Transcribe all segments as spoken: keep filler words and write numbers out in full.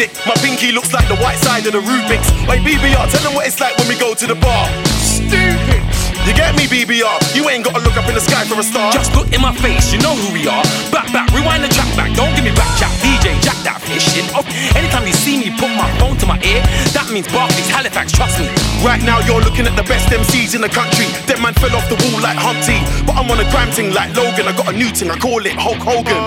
music. My pinky looks like the white side of the Rubik's. Like B B R, tell them what it's like when we go to the bar. Stupid. You get me, B B R? You ain't gotta look up in the sky for a star. Just look in my face, you know who we are. Back, back, rewind the track back. Don't give me back chat, D J, jack that fish in. Oh, anytime you see me put my phone to my ear, that means Barclays, Halifax, trust me. Right now you're looking at the best M Cs in the country. That man fell off the wall like Humpty, but I'm on a gram ting like Logan. I got a new ting, I call it Hulk Hogan.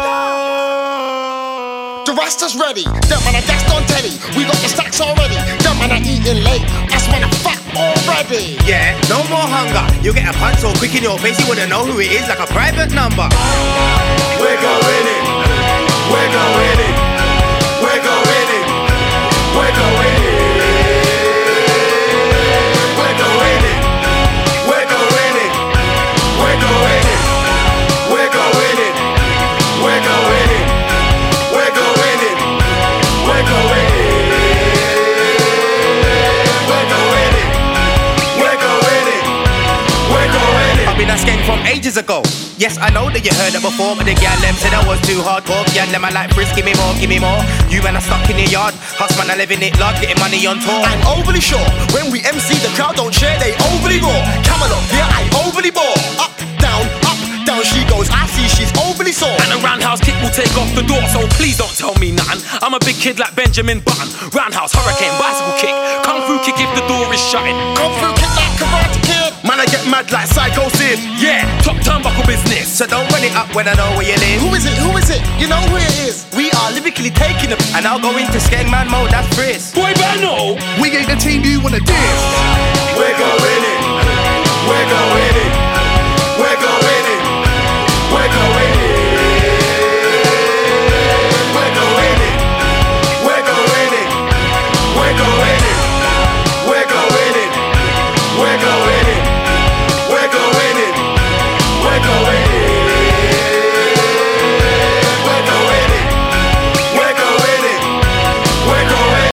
The Rasta's ready, them man are gassed on telly. We got the stacks already, them man are eating late. Us man are fat already. Yeah, no more hunger. You get a punch so quick in your face, you wouldn't know who it is like a private number. We're going in, we're going in, we're going in, we're going in. We're going in, we're going in, we're going in, we're going in, we're going in. I've been a skank from ages ago. Yes, I know that you heard it before, but the gal them said I was too hardcore. Gal them I like frisk, give me more, give me more. You man are stuck in the yard, hus man are living it large, getting money on tour. I'm overly sure, when we M C the crowd don't share, they overly raw. Camelot, yeah, I overly bore. Up, down, up, down she goes, I see she's overly sore. And a roundhouse kick will take off the door, so please don't tell me nothing. I'm a big kid like Benjamin Button. Roundhouse, hurricane, bicycle kick, kung fu kick if the door is shutting. Kung fu kick like Karate Kid. Man, I get mad like Psycho Sid. Yeah, top turnbuckle business. So don't run it up when I know where you live. Who is it, who is it? You know who it is. We are lyrically taking it. And I'll go into skank man mode, that's Chris. Boy Bano, we ain't the team you wanna diss. We're going in, we're going in.